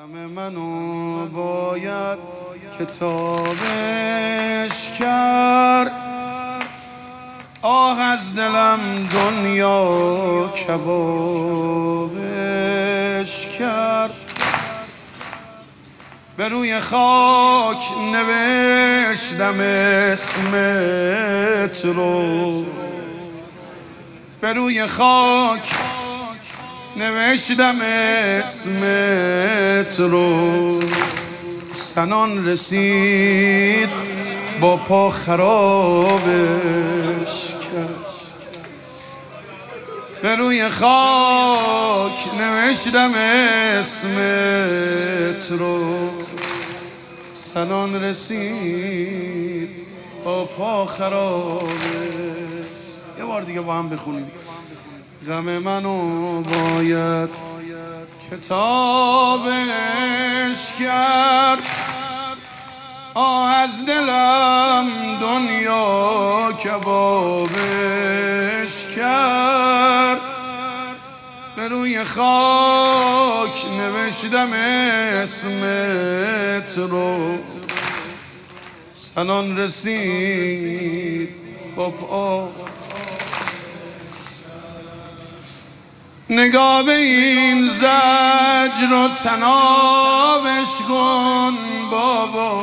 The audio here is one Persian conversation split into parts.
غم منو باید کتابش کرد، آه از دلم دنیا کبابش کرد. به روی خاک نوشتم اسمت رو، به روی خاک نوشتم اسمت رو. سنان رسید با پا خرابش کرد. به روی خاک نوشتم اسمت رو، سنان رسید با پا خرابش. یه بار دیگه با هم بخونیم. غم منو باید کتابش کرد، آه از دلم دنیا کبابش کرد. به روی خاک نوشتم اسمت رو، سنان رسید با پا. نگاه به این زجر و تنابش کن بابا،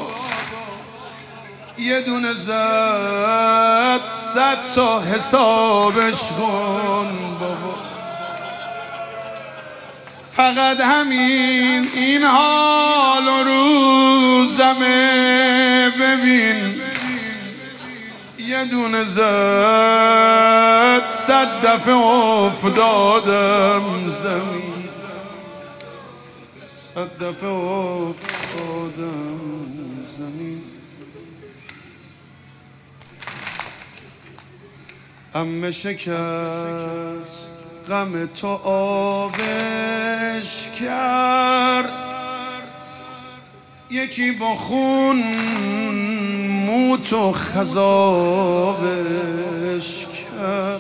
یه دونه زد 100 تا حسابش کن بابا. فقط همین این حال و روزمه ببین، یه دونه زد 100 دفعه افتادم زمین، 100 دفعه افتادم زمین. عمه شکست غم تو آبش کرد، یکی با خون موت و خضابش کرد.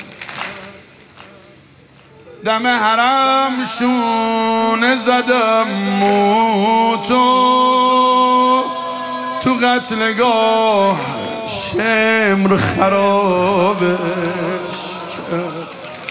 دم حرم شونه زدم موتو، تو قتلگاه شمر خرابش کرد.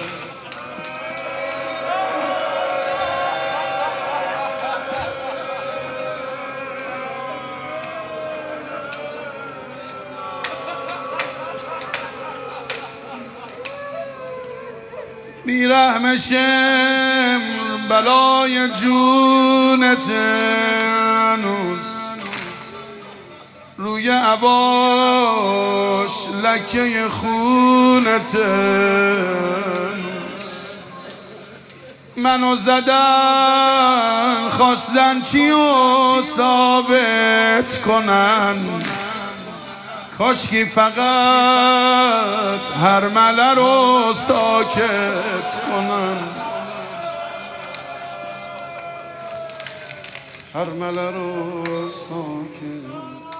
بیرحم شمر بلای جونت هنوز، روی عباش لکه خونت هنوز. منو زدن خواستن چیو ثابت کنن، کاشکی فقط هرمله رو ساکت کنن، هرمله رو ساکت.